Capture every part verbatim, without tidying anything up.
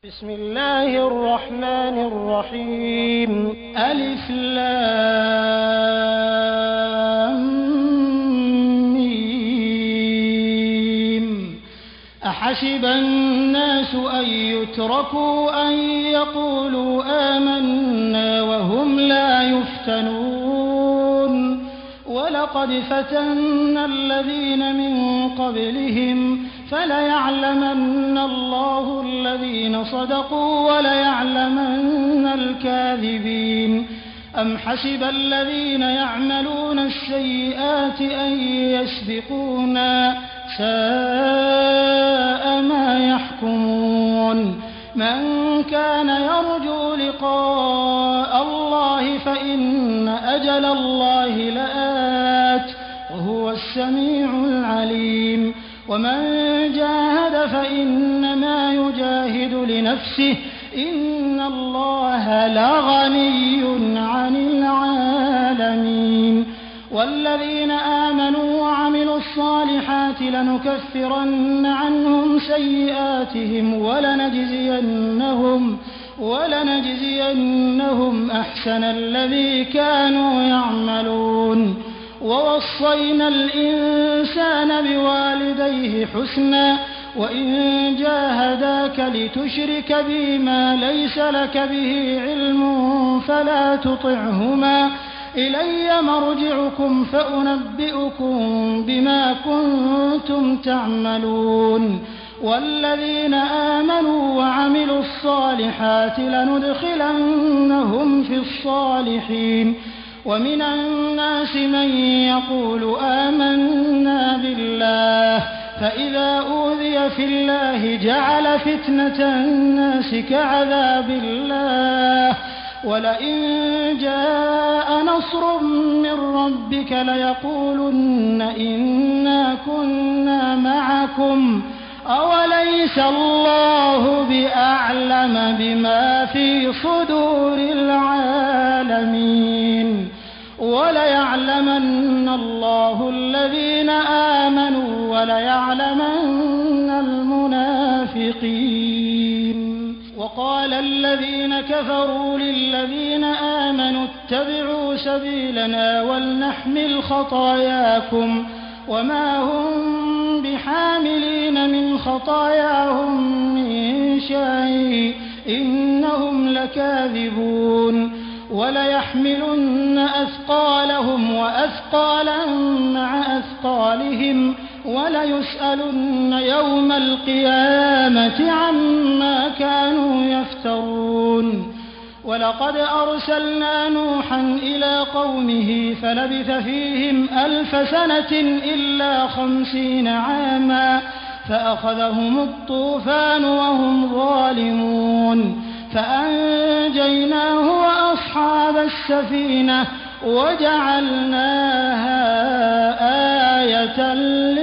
بسم الله الرحمن الرحيم. ألف لام ميم. أحسب الناس أن يتركوا أن يقولوا آمنا وهم لا يفتنون. ولقد فتنا الذين من قبلهم فليعلمن الله الذين صدقوا وليعلمن الكاذبين. أم حسب الذين يعملون السيئات أن يسبقونا ساء ما يحكمون. من كان يرجو لقاء الله فإن أجل الله لآت وهو السميع العليم. ومن جاهد فإنما يجاهد لنفسه إن الله لغني عن العالمين. والذين آمنوا وعملوا الصالحات لنكفرن عنهم سيئاتهم ولنجزينهم ولنجزينهم أحسن الذي كانوا يعملون. ووصينا الإنسان بوالديه حسنا وإن جاهداك لتشرك بي ما ليس لك به علم فلا تطعهما إلي مرجعكم فأنبئكم بما كنتم تعملون. والذين آمنوا وعملوا الصالحات لندخلنهم في الصالحين. ومن الناس من يقول آمنا بالله فإذا أوذي في الله جعل فتنة الناس كعذاب الله. ولئن جاء نصر من ربك ليقولن إنا كنا معكم أوليس الله بأعلم بما في صدور العالمين. وليعلمن الله الذين آمنوا وليعلمن المنافقين. وقال الذين كفروا للذين آمنوا اتبعوا سبيلنا ولنحمل خطاياكم وما هم بحاملين من خطاياهم من شيء إنهم لكاذبون. وليحملن أثقالهم وأثقالا مع أثقالهم وليسألن يوم القيامة عما كانوا يفترون. ولقد أرسلنا نوحا إلى قومه فلبث فيهم ألف سنة إلا خمسين عاما فأخذهم الطوفان وهم ظالمون فأنجيناه وأصحاب السفينة وجعلناها آية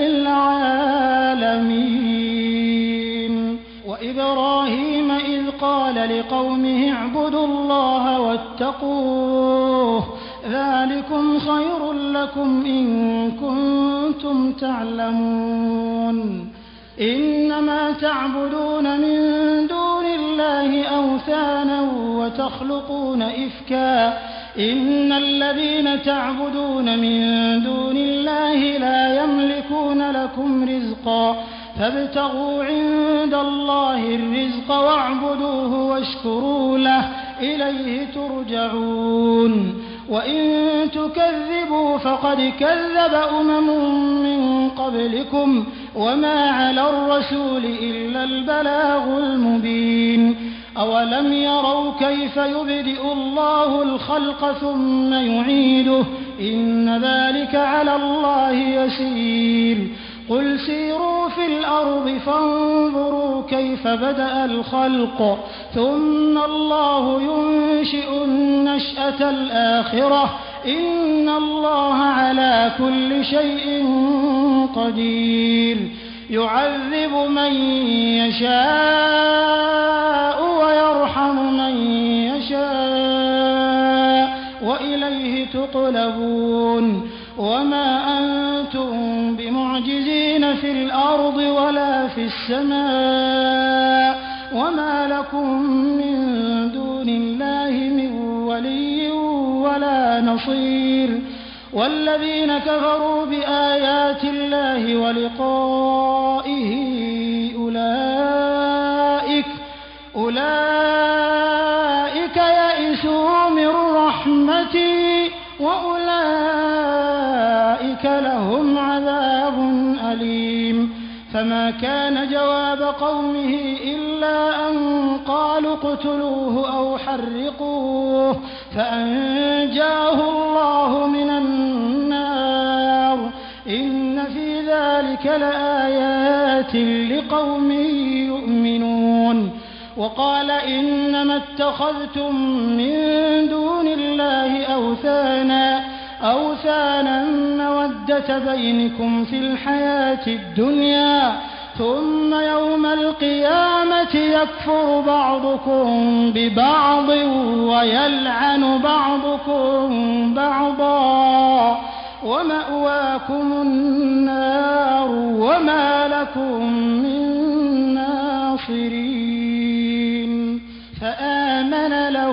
للعالمين. وإبراهيم إذ قال لقومه اعبدوا الله واتقوه ذلكم خير لكم إن كنتم تعلمون. إنما تعبدون من دون الله أوثانا وتخلقون إفكا إن الذين تعبدون من دون الله لا يملكون لكم رزقا فابتغوا عند الله الرزق واعبدوه واشكروا له إليه ترجعون. وإن تكذبوا فقد كذب أمم من قبلكم وما على الرسول إلا البلاغ المبين. أولم يروا كيف يبدئ الله الخلق ثم يعيده إن ذلك على الله يسير. قل سيروا في الأرض فانظروا كيف بدأ الخلق ثم الله ينشئ النشأة الآخرة إن الله على كل شيء قدير. يعذب من يشاء ويرحم من يشاء وإليه تقلبون. وما أنتم بمعجزين في الأرض ولا في السماء وما لكم من دون الله من ولي ولا نصير والذين كفروا بآيات الله ولقائه أولئك أولئك يئسوا من رحمتي وأولئك لهم عذاب أليم فما كان جواب قومه إلا أن قالوا اقتلوه أو حرقوه فأنجاه الله من النار إن في ذلك لآيات لقوم يؤمنون وقال إنما اتخذتم من دون الله أوثانا أوثانا مودة بينكم في الحياة الدنيا ثم يوم القيامة يكفر بعضكم ببعض ويلعن بعضكم بعضا ومأواكم النار وما لكم من ناصرين فآمن له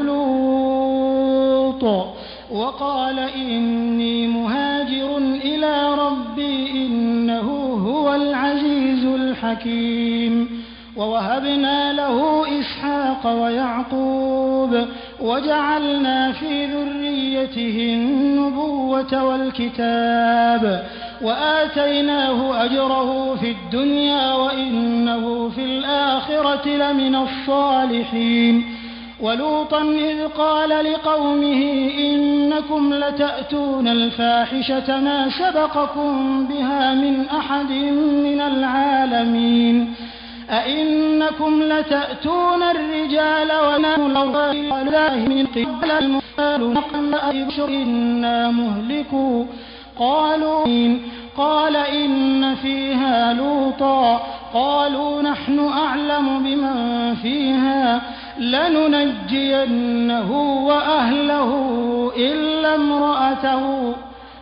لوط وقال إني مهاجر إلى ربي إنه هو العزيز الحكيم ووهبنا له إسحاق ويعقوب وجعلنا في ذريته النبوة والكتاب وآتيناه أجره في الدنيا وإنه في الآخرة لمن الصالحين ولوطا إذ قال لقومه إنكم لتأتون الفاحشة ما سبقكم بها من أحد من العالمين أئنكم لتأتون الرجال ونحن الله من قبل المال إنا مهلكوا قالوا قال إن فيها لوطا قالوا نحن أعلم بمن فيها لننجينه وأهله إلا امرأته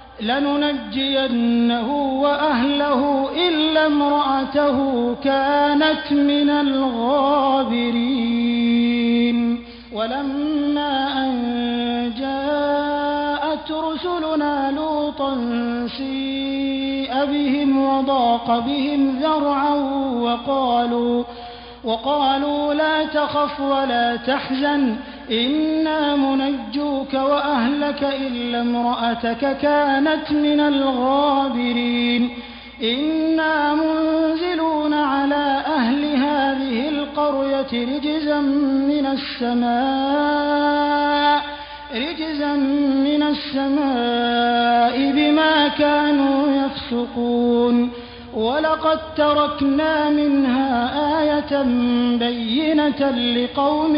لننجينه وأهله إلا امرأته كانت من الغابرين ولما أن جاءت رسلنا لوطا سيء بهم وضاق بهم ذرعا وقالوا وقالوا لا تخف ولا تحزن إنا منجوك وأهلك إلا امرأتك كانت من الغابرين إنا منزلون على أهل هذه القرية رجزا من السماء رجزا من السماء بما كانوا يفسقون ولقد تركنا منها آية بينة لقوم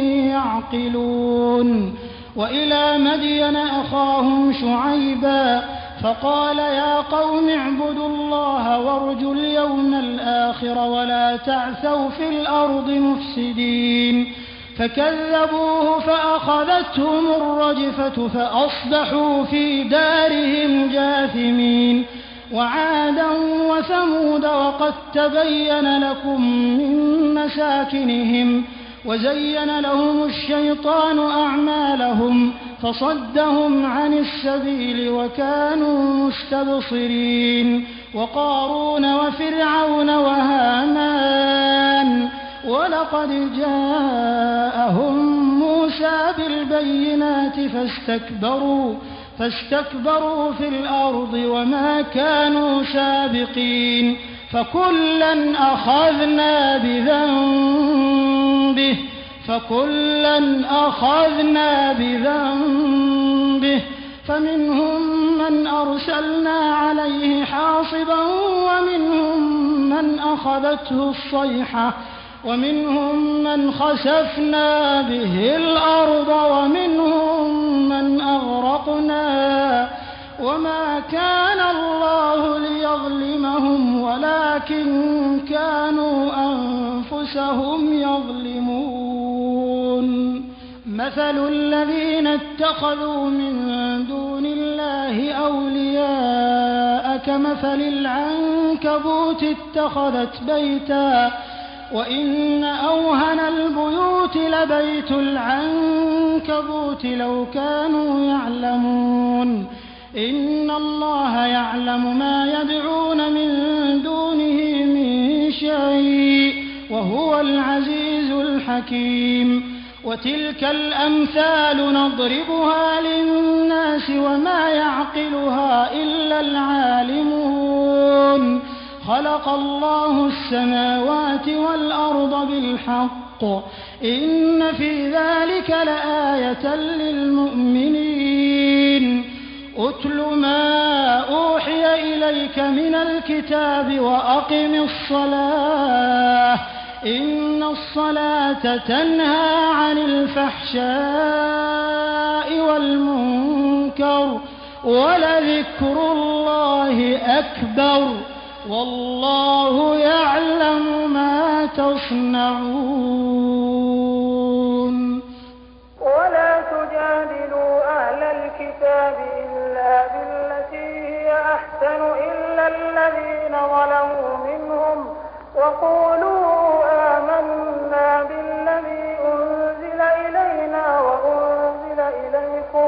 يعقلون وإلى مدين أخاهم شعيبا فقال يا قوم اعبدوا الله وارجوا اليوم الآخر ولا تعثوا في الأرض مفسدين فكذبوه فأخذتهم الرجفة فأصبحوا في دارهم جاثمين وعادا وثمود وقد تبين لكم من مساكنهم وزين لهم الشيطان أعمالهم فصدهم عن السبيل وكانوا مستبصرين وقارون وفرعون وهامان ولقد جاءهم موسى بالبينات فاستكبروا فاستكبروا في الأرض وما كانوا سابقين فكلا أخذنا بذنبه فكلا أخذنا بذنبه فمنهم من أرسلنا عليه حاصبا ومنهم من أخذته الصيحة ومنهم من خسفنا به الأرض ومنهم من أغرقنا وما كان الله ليظلمهم ولكن كانوا أنفسهم يظلمون مثل الذين اتخذوا من دون الله أولياء كمثل العنكبوت اتخذت بيتا وإن أوهن البيوت لبيت العنكبوت لو كانوا يعلمون إن الله يعلم ما يدعون من دونه من شيء وهو العزيز الحكيم وتلك الأمثال نضربها للناس وما يعقلها إلا العالمون خلق الله السماوات والأرض بالحق إن في ذلك لآية للمؤمنين أتل ما أوحي إليك من الكتاب وأقم الصلاة إن الصلاة تنهى عن الفحشاء والمنكر ولذكر الله أكبر والله يعلم ما تصنعون. ولا تجادلوا أهل الكتاب إلا بالتي هي أحسن إلا الذين ظلموا منهم وقولوا آمنا بالذي أنزل إلينا وأنزل إليكم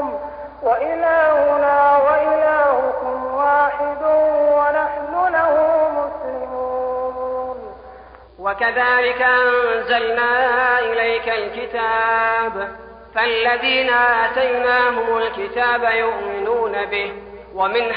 وإلهنا وإلهكم واحد ونحن له مسلمون. وكذلك أنزلنا إليك الكتاب فالذين آتيناهم الكتاب يؤمنون به ومن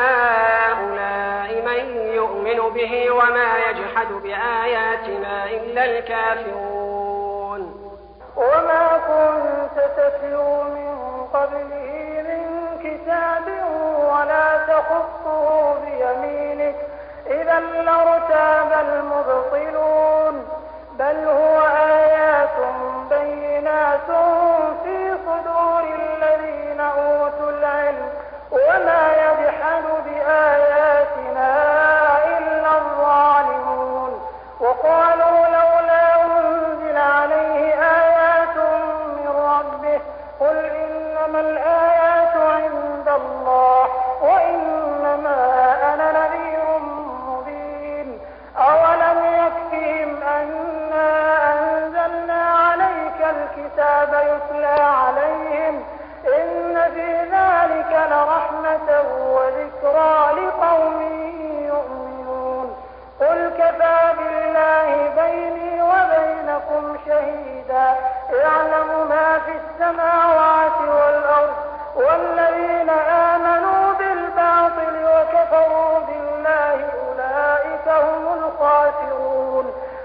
هؤلاء من يؤمن به وما يجحد بآياتنا إلا الكافرون. وما كنت تتلو من قبله من كتاب ولا تخطه بيمينك إذا لارتاب المبطلون بل هو آيات بينات في صدور الذين أوتوا العلم وما يجحد بآياتنا إلا الظالمون. وقالوا لولا أنزل عليه آيات من ربه قل إنما الآيات عند الله وإنما أنا نذير مبين. أولم يكفهم أنا أنزلنا عليك الكتاب يتلى عليهم إن في ذلك لرحمة وذكرى لقوم يؤمنون. قل كفى بالله بيني وبينكم شهيدا يعلم ما في السماوات والأرض والذين آمنوا بالباطل وكفروا بالله أولئك هم الخاسرون.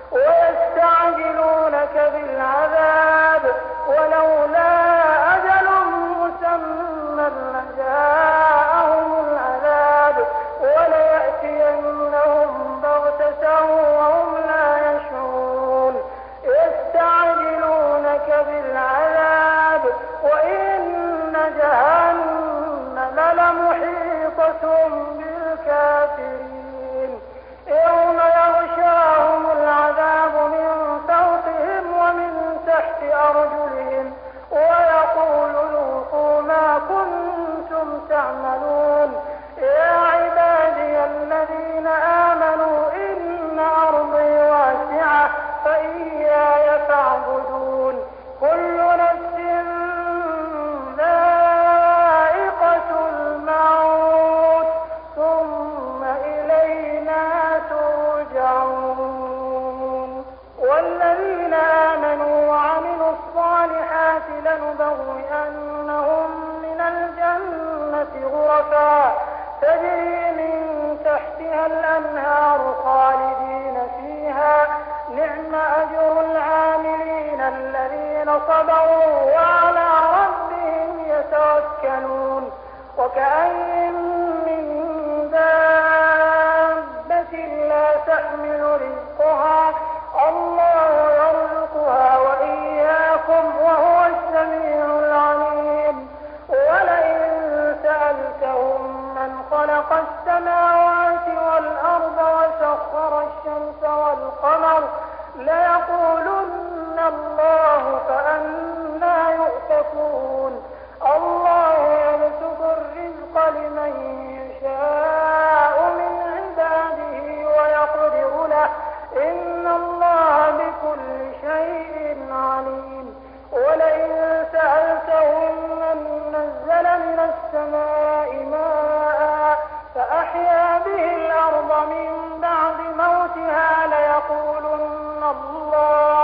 ويستعجلونك بالعذاب ولولا أجل مسمى لجاءهم العذاب وليأتينهم بغتة وهم لا يشعرون. يستعجلونك بالعذاب وإن جهنم لمحيطة بالكافرين يوم يغشاهم العذاب من فوقهم ومن تحت أرجلهم ويقول ذوقوا ما كنتم تعملون. يا عبادي الذين آمنوا إن أرضي واسعة فإياي فاعبدون. كل نفس ذائقة الموت ثم إلينا ترجعون. والذين آمنوا وعملوا الصالحات لنبوئنهم من الجنة غرفا تجري من تحتها الأنهار خالدين فيها نعم أجر العاملين الذين صبروا وعلى ربهم يتوكلون. وكأين من دابة لا تحمل رزقها الله يرزقها وإياكم وهو السميع العليم. ولئن سألتهم من خلق السماوات والأرض وسخر الشمس والقمر ليقولن الله فأنى يؤفكون. الله يبسط الرزق لمن عليم ولئن سألتهم من نزل من السماء ماء فأحيا به الأرض من بعد موتها ليقولن الله